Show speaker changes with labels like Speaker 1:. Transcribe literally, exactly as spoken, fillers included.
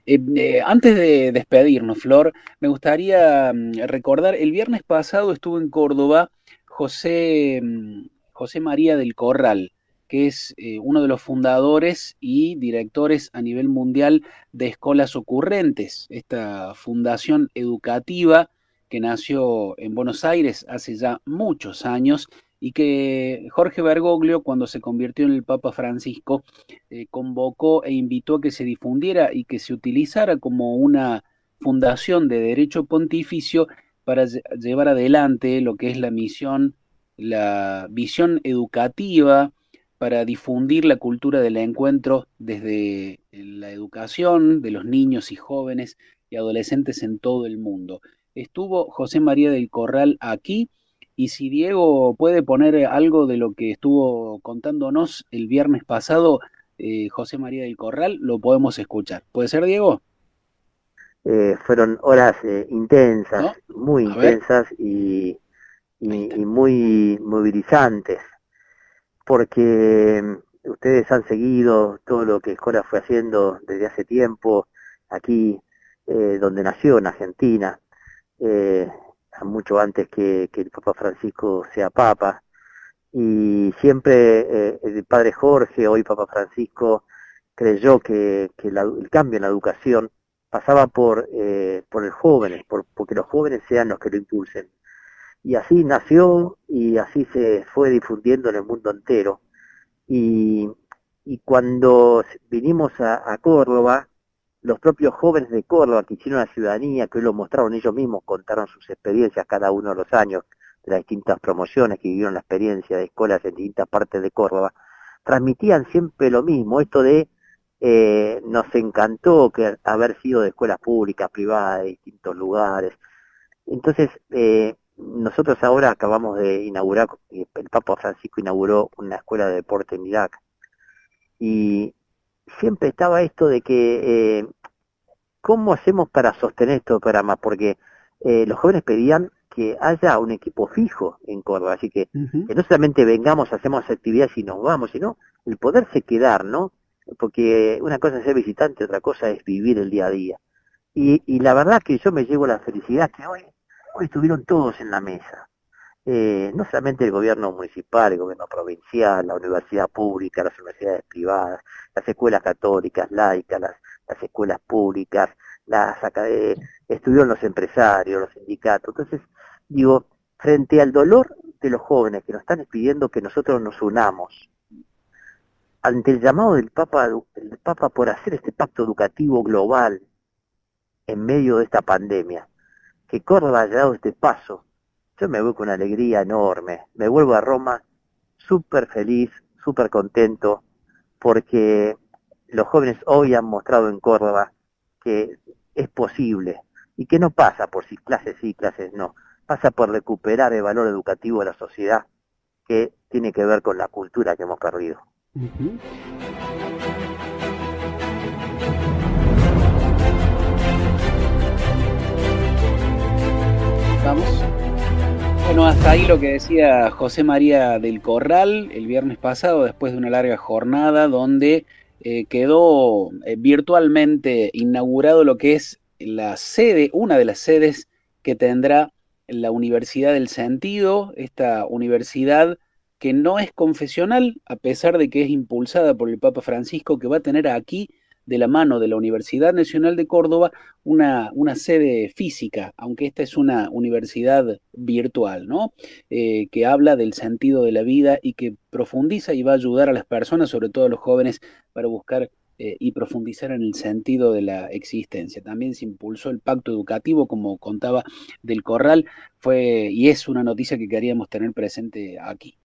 Speaker 1: Eh, eh, antes de despedirnos, Flor, me gustaría mm, recordar, el viernes pasado estuvo en Córdoba José, mm, José María del Corral, que es eh, uno de los fundadores y directores a nivel mundial de Escolas Ocurrentes, esta fundación educativa que nació en Buenos Aires hace ya muchos años y que Jorge Bergoglio, cuando se convirtió en el Papa Francisco, eh, convocó e invitó a que se difundiera y que se utilizara como una fundación de derecho pontificio para lle- llevar adelante lo que es la misión, la visión educativa, para difundir la cultura del encuentro desde la educación de los niños y jóvenes y adolescentes en todo el mundo. Estuvo José María del Corral aquí y si Diego puede poner algo de lo que estuvo contándonos el viernes pasado, eh, José María del Corral, lo podemos escuchar. ¿Puede ser, Diego?
Speaker 2: Eh, fueron horas eh, intensas,
Speaker 1: ¿No?
Speaker 2: muy
Speaker 1: A ver,
Speaker 2: intensas y,
Speaker 1: ahí
Speaker 2: y,
Speaker 1: está.
Speaker 2: y muy movilizantes, porque mm, ustedes han seguido todo lo que Escola fue haciendo desde hace tiempo, aquí eh, donde nació, en Argentina, eh, mucho antes que, que el Papa Francisco sea Papa, y siempre eh, el padre Jorge, hoy Papa Francisco, creyó que, que la- el cambio en la educación pasaba por, eh, por el jóvenes, por, porque los jóvenes sean los que lo impulsen. Y así nació y así se fue difundiendo en el mundo entero. Y, y cuando vinimos a, a Córdoba, los propios jóvenes de Córdoba que hicieron la ciudadanía, que hoy lo mostraron ellos mismos, contaron sus experiencias cada uno de los años, de las distintas promociones que vivieron la experiencia de escuelas en distintas partes de Córdoba, transmitían siempre lo mismo, esto de eh, nos encantó que haber sido de escuelas públicas, privadas, de distintos lugares. Entonces, eh, nosotros ahora acabamos de inaugurar, eh, el Papa Francisco inauguró una escuela de deporte en Irak, y siempre estaba esto de que, eh, ¿cómo hacemos para sostener estos programas? Porque eh, los jóvenes pedían que haya un equipo fijo en Córdoba, así que,
Speaker 1: Ujú.
Speaker 2: que no solamente vengamos, hacemos actividades y nos vamos, sino el poderse quedar, ¿no? Porque una cosa es ser visitante, otra cosa es vivir el día a día. Y, y la verdad que yo me llevo la felicidad que hoy, hoy estuvieron todos en la mesa, eh, no solamente el gobierno municipal, el gobierno provincial, la universidad pública, las universidades privadas, las escuelas católicas, laicas, las, las escuelas públicas, las acad- estuvieron los empresarios, los sindicatos. Entonces, digo, frente al dolor de los jóvenes que nos están pidiendo que nosotros nos unamos, ante el llamado del Papa, del Papa por hacer este pacto educativo global en medio de esta pandemia, que Córdoba haya dado este paso, yo me voy con una alegría enorme. Me vuelvo a Roma súper feliz, súper contento, porque los jóvenes hoy han mostrado en Córdoba que es posible y que no pasa por si clases sí, clases no, pasa por recuperar el valor educativo de la sociedad que tiene que ver con la cultura que hemos perdido.
Speaker 1: Ujú. Vamos. Bueno, hasta ahí lo que decía José María del Corral el viernes pasado, después de una larga jornada donde eh, quedó eh, virtualmente inaugurado lo que es la sede, una de las sedes que tendrá la Universidad del Sentido, esta universidad que no es confesional, a pesar de que es impulsada por el Papa Francisco, que va a tener aquí, de la mano de la Universidad Nacional de Córdoba, una, una sede física, aunque esta es una universidad virtual, ¿no? Eh, que habla del sentido de la vida y que profundiza y va a ayudar a las personas, sobre todo a los jóvenes, para buscar eh, y profundizar en el sentido de la existencia. También se impulsó el pacto educativo, como contaba del Corral, fue y es una noticia que queríamos tener presente aquí.